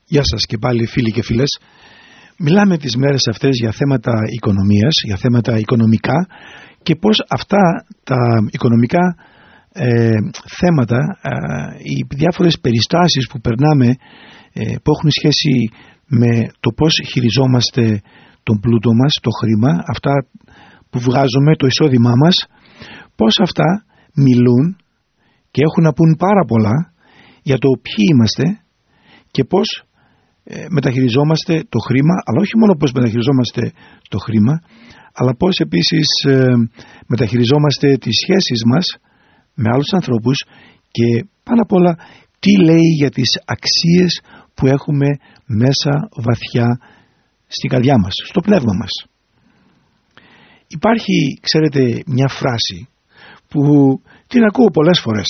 Γεια σας και πάλι φίλοι και φίλες. Μιλάμε τις μέρες αυτές για θέματα οικονομίας, για θέματα οικονομικά και πώς αυτά τα οικονομικά θέματα, οι διάφορες περιστάσεις που περνάμε που έχουν σχέση με το πώς χειριζόμαστε τον πλούτο μας, το χρήμα, αυτά που βγάζουμε, το εισόδημά μας, πώς αυτά μιλούν και έχουν να πούν πάρα πολλά για το ποιοι είμαστε και πώς μεταχειριζόμαστε το χρήμα, αλλά όχι μόνο πώς μεταχειριζόμαστε το χρήμα, αλλά πώς επίσης μεταχειριζόμαστε τις σχέσεις μας με άλλους ανθρώπους και πάνω απ' όλα τι λέει για τις αξίες που έχουμε μέσα βαθιά στην καρδιά μας, στο πνεύμα μας. Υπάρχει, ξέρετε, μια φράση που την ακούω πολλές φορές.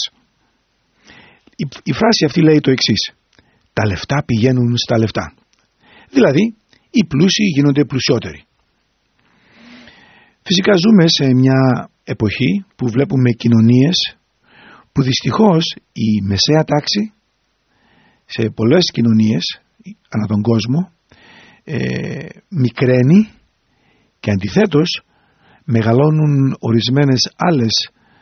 Η φράση αυτή λέει το εξής: τα λεφτά πηγαίνουν στα λεφτά. Δηλαδή, οι πλούσιοι γίνονται πλουσιότεροι. Φυσικά ζούμε σε μια εποχή που βλέπουμε κοινωνίες που δυστυχώς η μεσαία τάξη σε πολλές κοινωνίες ανά τον κόσμο μικραίνει και αντιθέτως μεγαλώνουν ορισμένες άλλες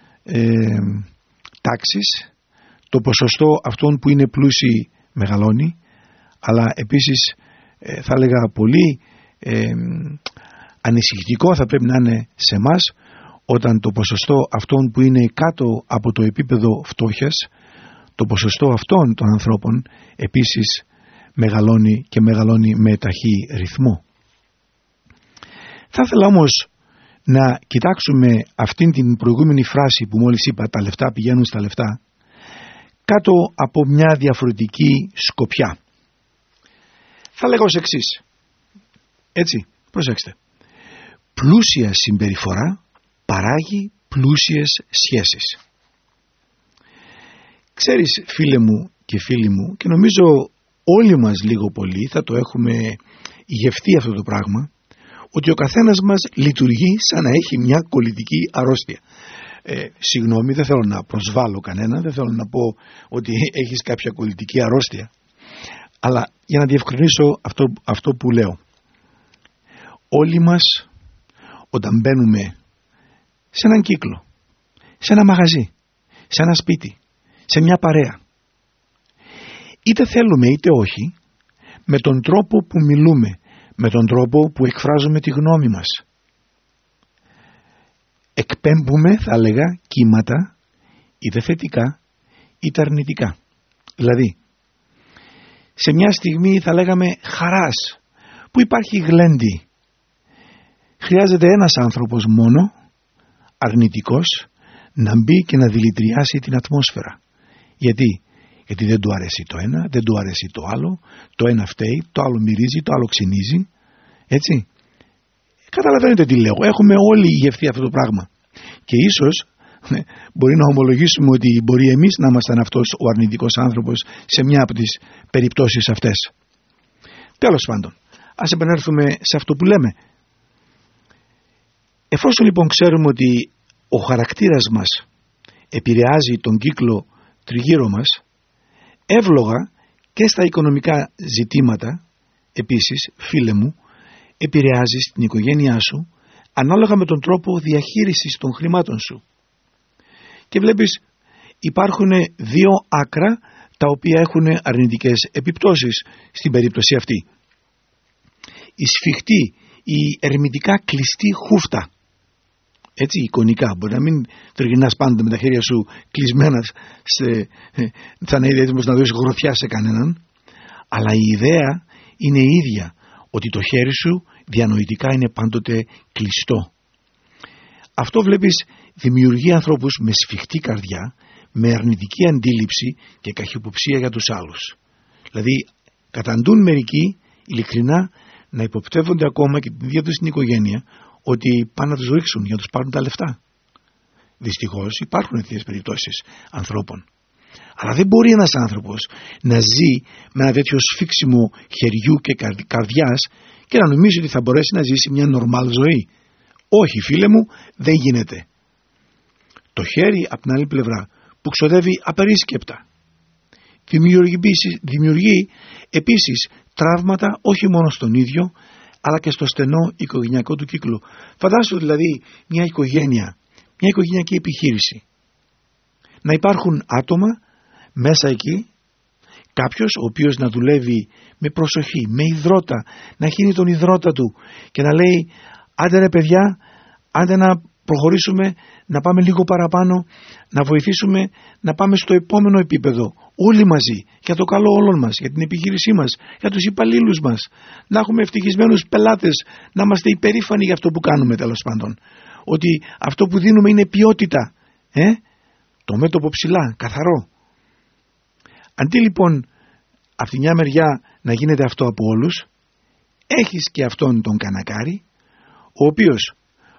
τάξεις. Το ποσοστό αυτών που είναι πλούσιοι μεγαλώνει, αλλά επίσης θα έλεγα πολύ ανησυχητικό θα πρέπει να είναι σε εμάς όταν το ποσοστό αυτών που είναι κάτω από το επίπεδο φτώχειας, το ποσοστό αυτών των ανθρώπων επίσης μεγαλώνει και μεγαλώνει με ταχύ ρυθμό. Θα ήθελα όμως να κοιτάξουμε αυτήν την προηγούμενη φράση που μόλις είπα, τα λεφτά πηγαίνουν στα λεφτά, κάτω από μια διαφορετική σκοπιά. Θα λέγω ως εξής. Έτσι, προσέξτε. Πλούσια συμπεριφορά παράγει πλούσιες σχέσεις. Ξέρεις, φίλε μου και φίλοι μου, και νομίζω όλοι μας λίγο πολύ θα το έχουμε ηγευτεί αυτό το πράγμα, ότι ο καθένας μας λειτουργεί σαν να έχει μια κολλητική αρρώστια. Συγγνώμη, δεν θέλω να προσβάλλω κανένα, δεν θέλω να πω ότι έχεις κάποια κολλητική αρρώστια, αλλά για να διευκρινίσω αυτό που λέω. Όλοι μας όταν μπαίνουμε σε έναν κύκλο, σε ένα μαγαζί, σε ένα σπίτι, σε μια παρέα, είτε θέλουμε είτε όχι, με τον τρόπο που μιλούμε, με τον τρόπο που εκφράζουμε τη γνώμη μας, εκπέμπουμε, θα έλεγα, κύματα είτε θετικά είτε αρνητικά. Δηλαδή, σε μια στιγμή θα λέγαμε χαράς, που υπάρχει γλέντι, χρειάζεται ένας άνθρωπος μόνο, αρνητικός, να μπει και να δηλητηριάσει την ατμόσφαιρα. Γιατί δεν του αρέσει το ένα, δεν του αρέσει το άλλο, το ένα φταίει, το άλλο μυρίζει, το άλλο ξυνίζει. Έτσι. Καταλαβαίνετε τι λέω. Έχουμε όλοι ηγευτεί αυτό το πράγμα. Και ίσως μπορεί να ομολογήσουμε ότι μπορεί εμείς να ήμασταν αυτός ο αρνητικός άνθρωπος σε μια από τις περιπτώσεις αυτές. Τέλος πάντων, ας επανέλθουμε σε αυτό που λέμε. Εφόσον λοιπόν ξέρουμε ότι ο χαρακτήρας μας επηρεάζει τον κύκλο τριγύρω μας, εύλογα και στα οικονομικά ζητήματα, επίσης, φίλε μου, επηρεάζεις την οικογένειά σου ανάλογα με τον τρόπο διαχείρισης των χρημάτων σου. Και βλέπεις, υπάρχουν δύο άκρα τα οποία έχουν αρνητικές επιπτώσεις στην περίπτωση αυτή. Η σφιχτή, η ερμητικά κλειστή χούφτα. Έτσι, εικονικά, μπορεί να μην τριγυρνάς πάντα με τα χέρια σου κλεισμένα θα είναι έτοιμος να δώσεις γροθιά σε κανέναν, αλλά η ιδέα είναι η ίδια, ότι το χέρι σου διανοητικά είναι πάντοτε κλειστό. Αυτό βλέπεις δημιουργεί ανθρώπους με σφιχτή καρδιά, με αρνητική αντίληψη και καχυποψία για τους άλλους. Δηλαδή καταντούν μερικοί ειλικρινά να υποπτεύονται ακόμα και την ίδια τους την οικογένεια ότι πάνε να τους ρίξουν για να τους πάρουν τα λεφτά. Δυστυχώς υπάρχουν τέτοιες περιπτώσεις ανθρώπων. Αλλά δεν μπορεί ένας άνθρωπος να ζει με ένα τέτοιο σφίξιμο χεριού και καρδιάς και να νομίζει ότι θα μπορέσει να ζήσει μια νορμάλ ζωή. Όχι, φίλε μου, δεν γίνεται. Το χέρι από την άλλη πλευρά που ξοδεύει απερίσκεπτα δημιουργεί επίσης τραύματα όχι μόνο στον ίδιο, αλλά και στο στενό οικογενειακό του κύκλο. Φαντάσου δηλαδή μια οικογένεια, μια οικογενειακή επιχείρηση. Να υπάρχουν άτομα μέσα εκεί, κάποιος ο οποίος να δουλεύει με προσοχή, με υδρότα, να χύνει τον υδρότα του και να λέει άντε ρε παιδιά, άντε να προχωρήσουμε, να πάμε λίγο παραπάνω, να βοηθήσουμε να πάμε στο επόμενο επίπεδο, όλοι μαζί, για το καλό όλων μας, για την επιχείρησή μας, για τους υπαλλήλους μας, να έχουμε ευτυχισμένους πελάτες, να είμαστε υπερήφανοι για αυτό που κάνουμε, τέλος πάντων, ότι αυτό που δίνουμε είναι ποιότητα, το μέτωπο ψηλά, καθαρό. Αντί λοιπόν από τη μια μεριά να γίνεται αυτό από όλους, έχεις και αυτόν τον κανακάρι, ο οποίος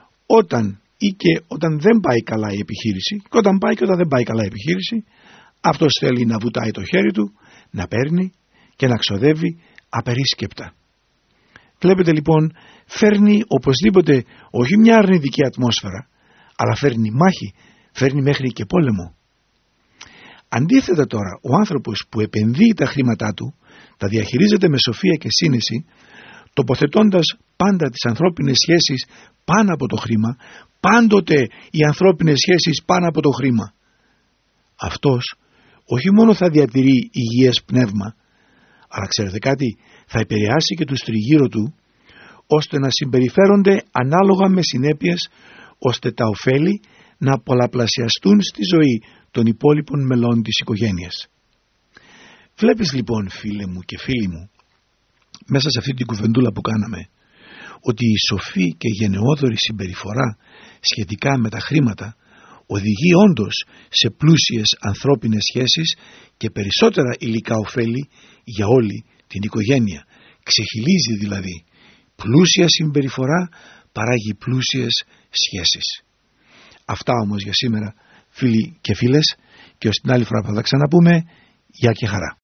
όταν δεν πάει καλά η επιχείρηση, και όταν πάει και όταν δεν πάει καλά η επιχείρηση, αυτός θέλει να βουτάει το χέρι του, να παίρνει και να ξοδεύει απερίσκεπτα. Βλέπετε λοιπόν, φέρνει οπωσδήποτε όχι μια αρνητική ατμόσφαιρα, αλλά φέρνει μάχη, φέρνει μέχρι και πόλεμο. Αντίθετα τώρα, ο άνθρωπος που επενδύει τα χρήματά του, τα διαχειρίζεται με σοφία και σύνεση, τοποθετώντας πάντα τις ανθρώπινες σχέσεις πάνω από το χρήμα, πάντοτε οι ανθρώπινες σχέσεις πάνω από το χρήμα. Αυτός όχι μόνο θα διατηρεί υγιές πνεύμα, αλλά ξέρετε κάτι, θα επηρεάσει και τους τριγύρω του, ώστε να συμπεριφέρονται ανάλογα με συνέπειες, ώστε τα ωφέλη να πολλαπλασιαστούν στη ζωή των υπόλοιπων μελών της οικογένειας. Βλέπεις λοιπόν, φίλε μου και φίλοι μου, μέσα σε αυτή την κουβεντούλα που κάναμε, ότι η σοφή και γενναιόδορη συμπεριφορά σχετικά με τα χρήματα οδηγεί όντως σε πλούσιες ανθρώπινες σχέσεις και περισσότερα υλικά ωφέλη για όλη την οικογένεια. Ξεχυλίζει δηλαδή. Πλούσια συμπεριφορά παράγει πλούσιες σχέσεις. Αυτά όμως για σήμερα, φίλοι και φίλες, και ως την άλλη φορά που θα ξαναπούμε, γεια και χαρά.